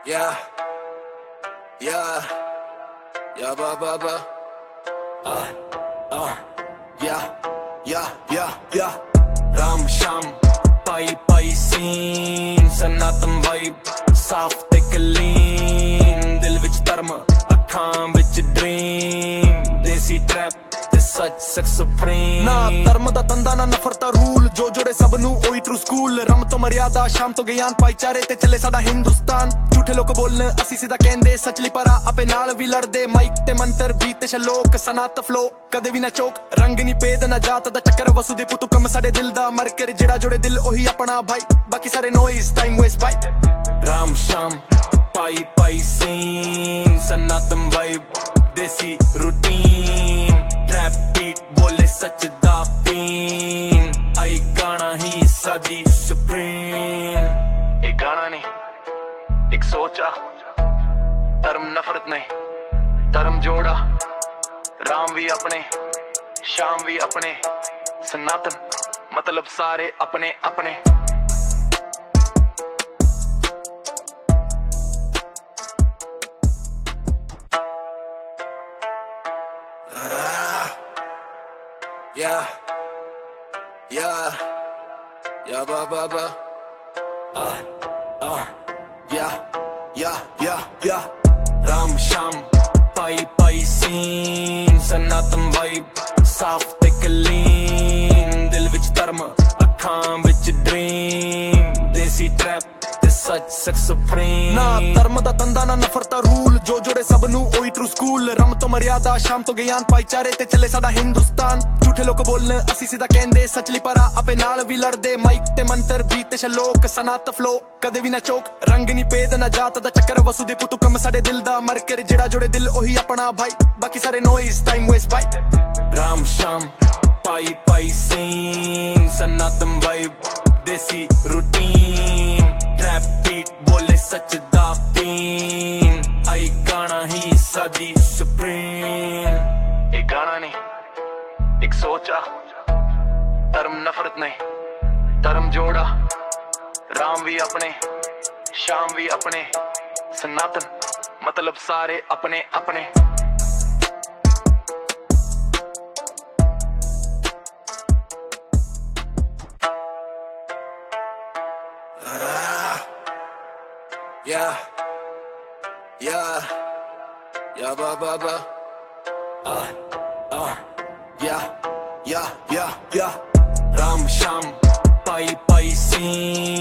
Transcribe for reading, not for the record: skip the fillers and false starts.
Yeah, yeah, yeah, ba. Yeah, yeah, yeah, yeah. Ram शाम पाई पाई सीन सनातन वाइब साफ ते क्लीन दिल विच धर्म अखां विच ड्रीम देसी ट्रैप ते सच सक्स सुप्रीम ना धर्म दा धंधा ना नफरत दा रूल जो जोड़े सब नू ओही ट्रू स्कूल रम तो मर्यादा शाम तो ज्ञान भाईचारे ते चले साडा हिंदुस्तान झूठे लोग बोलने असी सीधा कहंदे सच ली परा आपे नाल भी लड़दे माइक ते मंत्र बीते शलोक सनात फ्लो कदे भी ना चौक रंग नी भेद ना जात दा चक्कर वसुदे पुतु कम साडे दिल दा मर कर जेड़ा जोड़े दिल ओही अपना भाई बाकी सारे noise time waste bye Ram शाम पाई पाई सीन सनातन vibe desi routine trap beat बोले सच दा पीन आई गाना ही साडी सुप्रीम एक गाना नहीं एक सोचा धर्म नफरत नहीं धर्म जोड़ा राम भी अपने शाम भी अपने सनातन मतलब सारे अपने अपने Yeah, yeah, yeah, ba. Yeah, yeah, yeah, yeah. Ram शाम पाई पाई सीन सनातन वाइब साफ ते क्लीन दिल विच धर्म अखां विच ड्रीम देसी ट्रैप ते सच सक्स सुप्रीम ना धर्म दा धंधा ना नफरत दा रूल जो जोड़े सब नू ओही ट्रू स्कूल रम तो मर्यादा शाम तो ज्ञान भाईचारे ते चले साडा हिंदुस्तान झूठे लोग बोलने असी सीधा कहंदे सच ली परा आपे नाल भी लड़दे माइक ते मंत्र बीते शलोक सनात फ्लो कदे भी ना चौक रंग नी भेद ना जात दा चक्कर वसुदे पुतु कम साडे दिल दा मर कर जेड़ा जोड़े दिल ओही अपना भाई बाकी सारे noise time waste bye Ram शाम पाई पाई सीन सनातन vibe desi routine trap beat बोले सच दा पीन आई गाना ही साडी सुप्रीम एक गाना नहीं एक सोचा धर्म नफरत नहीं धर्म जोड़ा राम भी अपने शाम भी अपने सनातन मतलब सारे अपने अपने Yeah, yeah, yeah, ba. Yeah, yeah, yeah, yeah. Ram शाम पाई पाई सीन